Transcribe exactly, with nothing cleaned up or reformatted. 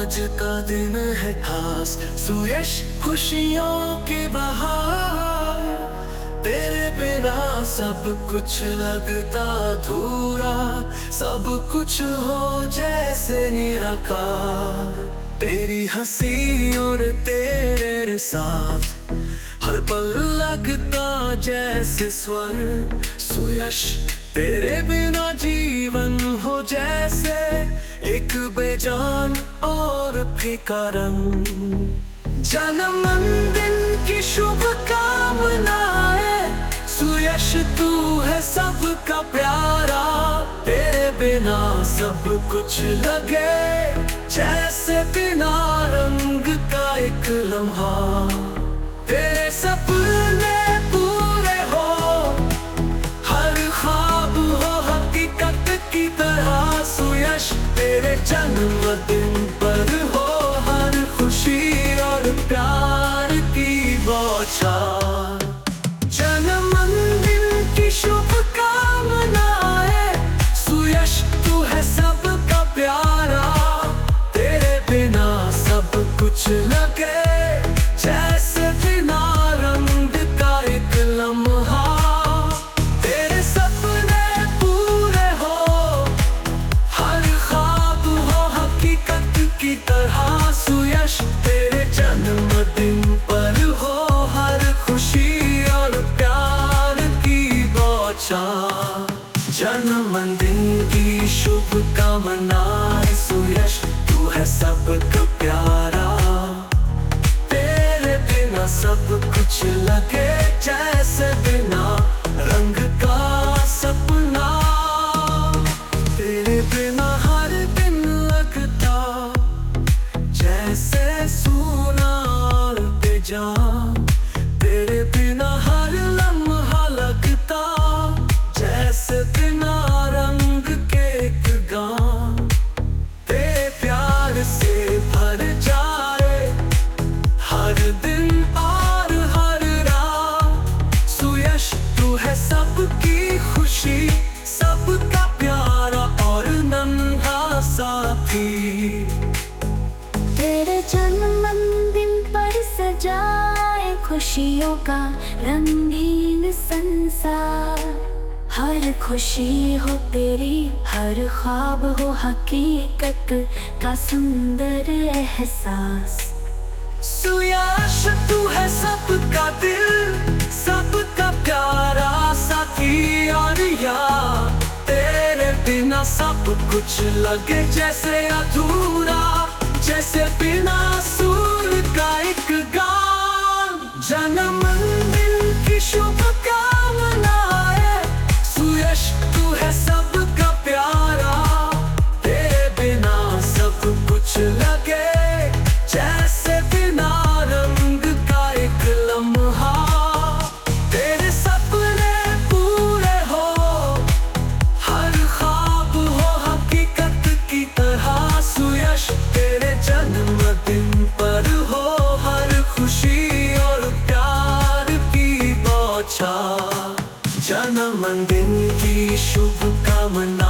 आज का दिन है खास, सुयश खुशियों की बहार। तेरे बिना सब कुछ लगता अधूरा, सब कुछ हो जैसे निराकार। तेरी हंसी और तेरे साथ हर पल लगता जैसे स्वर। सुयश तेरे बिना जीवन हो जैसे एक बेजान और फीका रंग। जन्मदिन की शुभकामनाएं, सुयश तू है सबका प्यारा। तेरे बिना सब कुछ लगे जैसे बिना रंग का एक लम्हा। तेरे सपने पूरे हो, हर ख्वाब हो हकीकत की तरह। सुयश तेरे जन्मदिन पर हो हर खुशी और प्यार की बौछार। जन्मदिन की शुभकामनाएं, सुयश तू है सबका प्यारा। तेरे बिना सब कुछ लगे जैसे बिना रंग का एक लम्हा। तेरे सपने पूरे हो, हर ख्वाब हो हकीकत की तरह। सुयश तेरे जन्मदिन पर हो हर खुशी और प्यार की बौछार। जन्मदिन की शुभकामनाएं, सुयश तू है सबका प्यारा। सब कुछ लगे जैसे बिना रंग का सपना। तेरे बिना हर दिन लगता जैसे सूना और बेजान। तेरे बिना हर लम्हा लगता जैसे बिना रंग के एक गान। तेरे प्यार से भर जाए हर दिन और हर रात। सुयश तू है सबकी खुशी, सबका प्यारा और नन्हा साथी। तेरे जन्मदिन पर सजाए खुशियों का रंगीन संसार। हर खुशी हो तेरी, हर ख्वाब हो हकीकत का सुंदर एहसास। सुयश तू है सबका दिल, सबका प्यारा साथी और यार। तेरे बिना सब कुछ लगे जैसे अधूरा, जैसे बिना सुर का एक गान। जन्मदिन की शुभकामनाएं, सुयश तू है सबका प्यारा। तेरे बिना सब कुछ लगे जैसे बिना रंग का एक लम्हा। तेरे सपने पूरे हो, हर ख्वाब हो हकीकत की तरह। सुयश तेरे जन्मदिन पर हो हर खुशी और प्यार की बौछार। जन्मदिन की शुभकामनाएं,